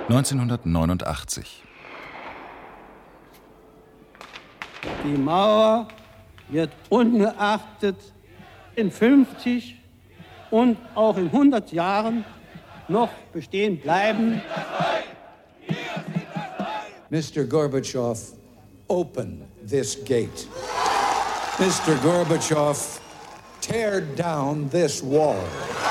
1989. Die Mauer wird ungeachtet in 50 und auch in 100 Jahren noch bestehen bleiben. Mr. Gorbatschow, open this gate. Mr. Gorbatschow, tear down this wall.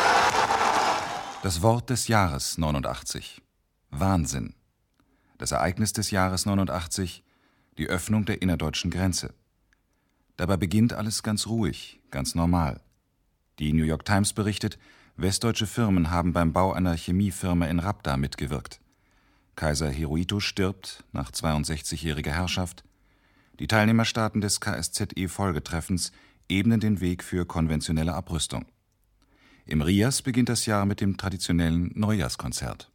Das Wort des Jahres 89. Wahnsinn. Das Ereignis des Jahres 89. Die Öffnung der innerdeutschen Grenze. Dabei beginnt alles ganz ruhig, ganz normal. Die New York Times berichtet, westdeutsche Firmen haben beim Bau einer Chemiefirma in Rabda mitgewirkt. Kaiser Hirohito stirbt nach 62-jähriger Herrschaft. Die Teilnehmerstaaten des KSZE-Folgetreffens ebnen den Weg für konventionelle Abrüstung. Im Rias beginnt das Jahr mit dem traditionellen Neujahrskonzert.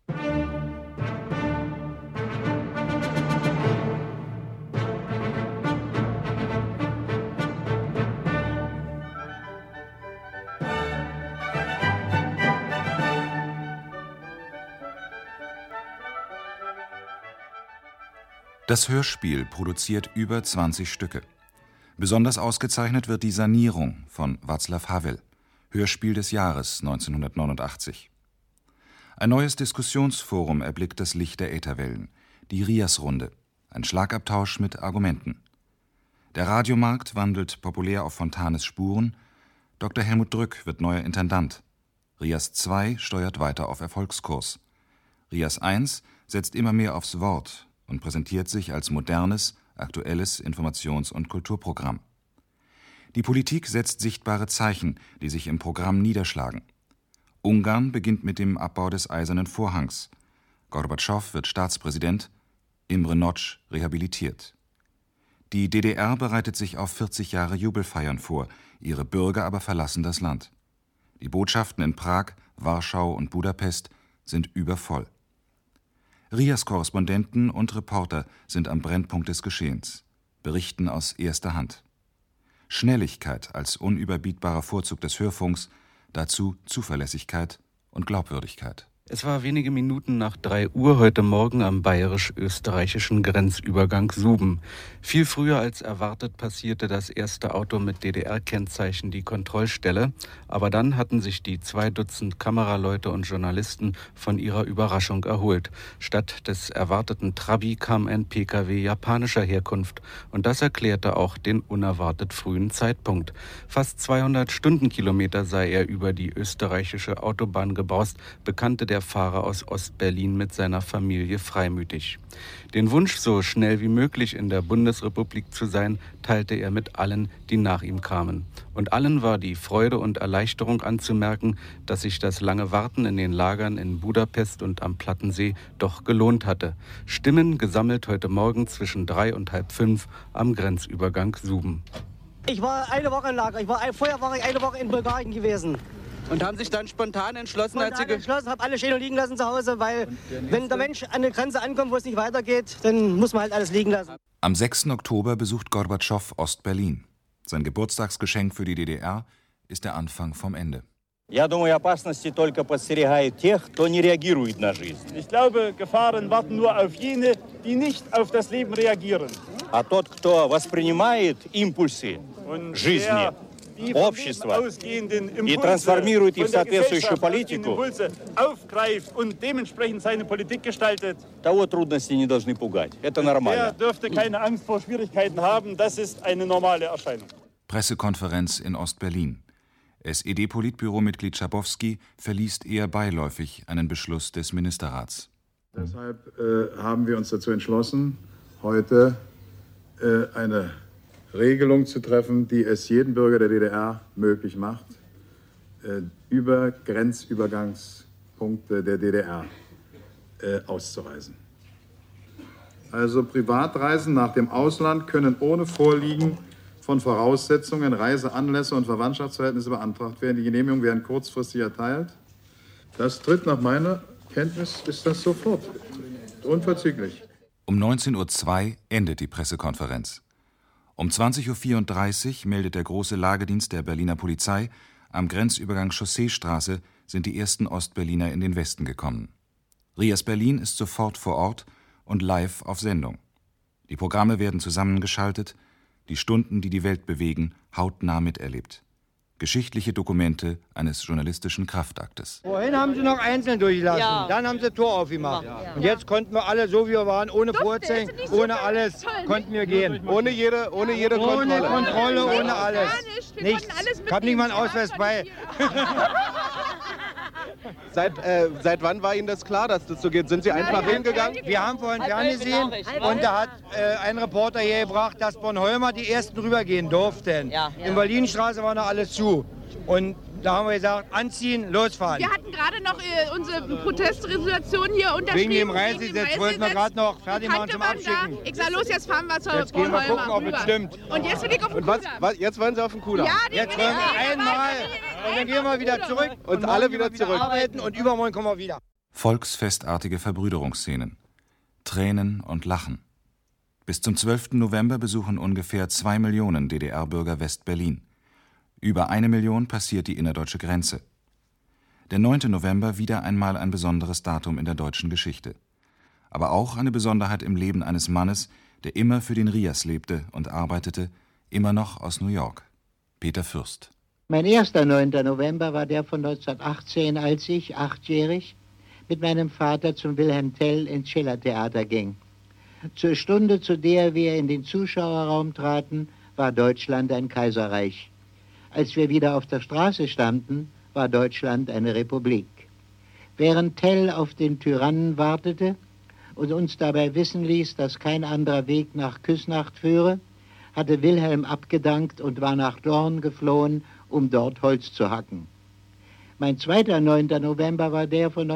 Das Hörspiel produziert über 20 Stücke. Besonders ausgezeichnet wird die Sanierung von Václav Havel, Hörspiel des Jahres 1989. Ein neues Diskussionsforum erblickt das Licht der Ätherwellen, die Rias-Runde, ein Schlagabtausch mit Argumenten. Der Radiomarkt wandelt populär auf Fontanes Spuren, Dr. Helmut Drück wird neuer Intendant, Rias 2 steuert weiter auf Erfolgskurs, Rias 1 setzt immer mehr aufs Wort und präsentiert sich als modernes, aktuelles Informations- und Kulturprogramm. Die Politik setzt sichtbare Zeichen, die sich im Programm niederschlagen. Ungarn beginnt mit dem Abbau des Eisernen Vorhangs. Gorbatschow wird Staatspräsident, Imre Nagy rehabilitiert. Die DDR bereitet sich auf 40 Jahre Jubelfeiern vor, ihre Bürger aber verlassen das Land. Die Botschaften in Prag, Warschau und Budapest sind übervoll. Rias-Korrespondenten und Reporter sind am Brennpunkt des Geschehens, berichten aus erster Hand. Schnelligkeit als unüberbietbarer Vorzug des Hörfunks, dazu Zuverlässigkeit und Glaubwürdigkeit. Es war wenige Minuten nach 3 Uhr heute Morgen am bayerisch-österreichischen Grenzübergang Suben. Viel früher als erwartet passierte das erste Auto mit DDR-Kennzeichen die Kontrollstelle. Aber dann hatten sich die 2 Dutzend Kameraleute und Journalisten von ihrer Überraschung erholt. Statt des erwarteten Trabi kam ein Pkw japanischer Herkunft. Und das erklärte auch den unerwartet frühen Zeitpunkt. Fast 200 Stundenkilometer sei er über die österreichische Autobahn gebraust, bekannte der Fahrer aus Ostberlin mit seiner Familie freimütig. Den Wunsch, so schnell wie möglich in der Bundesrepublik zu sein, teilte er mit allen, die nach ihm kamen. Und allen war die Freude und Erleichterung anzumerken, dass sich das lange Warten in den Lagern in Budapest und am Plattensee doch gelohnt hatte. Stimmen gesammelt heute Morgen zwischen 3 und halb 5 am Grenzübergang Suben. Ich war eine Woche im Lager. Vorher war ich eine Woche in Bulgarien gewesen. Und haben sich dann spontan entschlossen, habe alle stehen und liegen lassen zu Hause, weil wenn der Mensch an eine Grenze ankommt, wo es nicht weitergeht, dann muss man halt alles liegen lassen. Am 6. Oktober besucht Gorbatschow Ostberlin. Sein Geburtstagsgeschenk für die DDR ist der Anfang vom Ende. Ich glaube, Gefahren warten nur auf jene, die nicht auf das Leben reagieren. А тот, кто воспринимает импульсы жизни, общества и трансформирует их в соответствующую политику, aufgreift und dementsprechend seine Politik gestaltet, того трудности не должны пугать. Это нормально. der dürfte keine Angst vor Schwierigkeiten haben. Das ist eine normale Erscheinung. Pressekonferenz in Ostberlin. SED-Politbüro-Mitglied Schabowski verliest eher beiläufig einen Beschluss des Ministerrats. Deshalb haben wir uns dazu entschlossen, heute eine Regelung zu treffen, die es jedem Bürger der DDR möglich macht, über Grenzübergangspunkte der DDR auszureisen. Also Privatreisen nach dem Ausland können ohne Vorliegen von Voraussetzungen, Reiseanlässe und Verwandtschaftsverhältnisse beantragt werden. Die Genehmigungen werden kurzfristig erteilt. Das tritt nach meiner Kenntnis, ist das sofort, unverzüglich. Um 19:02 Uhr endet die Pressekonferenz. Um 20:34 Uhr meldet der große Lagedienst der Berliner Polizei, am Grenzübergang Chausseestraße sind die ersten Ostberliner in den Westen gekommen. Rias Berlin ist sofort vor Ort und live auf Sendung. Die Programme werden zusammengeschaltet, die Stunden, die die Welt bewegen, hautnah miterlebt. Geschichtliche Dokumente eines journalistischen Kraftaktes. Vorhin haben sie noch einzeln durchgelassen, dann haben sie Tor aufgemacht. Und jetzt konnten wir alle, so wie wir waren, ohne Vorzeichen, ohne alles, konnten wir gehen. Ohne jede Kontrolle. Ohne Kontrolle, ohne alles. Nichts. Ich habe nicht mal einen Ausweis bei. Seit wann war Ihnen das klar, dass das so geht? Sind Sie einfach hingegangen? Wir haben vorhin ferngesehen und da hat ein Reporter hier gebracht, dass Bornholmer die ersten rübergehen durften. In Berlinstraße war noch alles zu. Und da haben wir gesagt, anziehen, losfahren. Wir hatten gerade noch unsere Protestresolution hier unterschrieben. Wegen dem Reisgesetz wollten wir gerade noch fertig machen zum Abschicken. Ich sag, los, jetzt fahren wir zur Jetzt gehen wir gucken, ob es stimmt. Und jetzt will ich auf den Kudamm. Jetzt wollen Sie auf den Kudamm? Ja, jetzt wollen wir einmal und dann gehen wir wieder zurück. Und alle wieder zurück. Arbeiten und übermorgen kommen wir wieder. Volksfestartige Verbrüderungsszenen. Tränen und Lachen. Bis zum 12. November besuchen ungefähr 2 Millionen DDR-Bürger West-Berlin. Über 1 Million passiert die innerdeutsche Grenze. Der 9. November wieder einmal ein besonderes Datum in der deutschen Geschichte. Aber auch eine Besonderheit im Leben eines Mannes, der immer für den Rias lebte und arbeitete, immer noch aus New York. Peter Fürst. Mein erster 9. November war der von 1918, als ich, 8-jährig, mit meinem Vater zum Wilhelm Tell ins Schillertheater ging. Zur Stunde, zu der wir in den Zuschauerraum traten, war Deutschland ein Kaiserreich. Als wir wieder auf der Straße standen, war Deutschland eine Republik. Während Tell auf den Tyrannen wartete und uns dabei wissen ließ, dass kein anderer Weg nach Küsnacht führe, hatte Wilhelm abgedankt und war nach Dorn geflohen, um dort Holz zu hacken. Mein zweiter 9. November war der von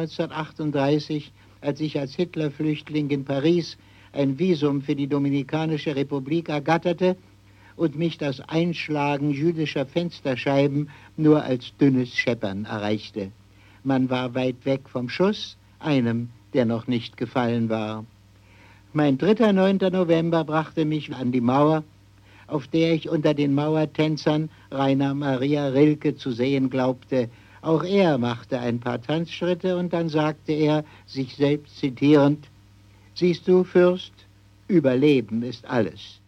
1938, als ich als Hitlerflüchtling in Paris ein Visum für die Dominikanische Republik ergatterte und mich das Einschlagen jüdischer Fensterscheiben nur als dünnes Scheppern erreichte. Man war weit weg vom Schuss, einem, der noch nicht gefallen war. Mein dritter 9. November brachte mich an die Mauer, auf der ich unter den Mauertänzern Rainer Maria Rilke zu sehen glaubte. Auch er machte ein paar Tanzschritte und dann sagte er, sich selbst zitierend, »Siehst du, Fürst, Überleben ist alles.«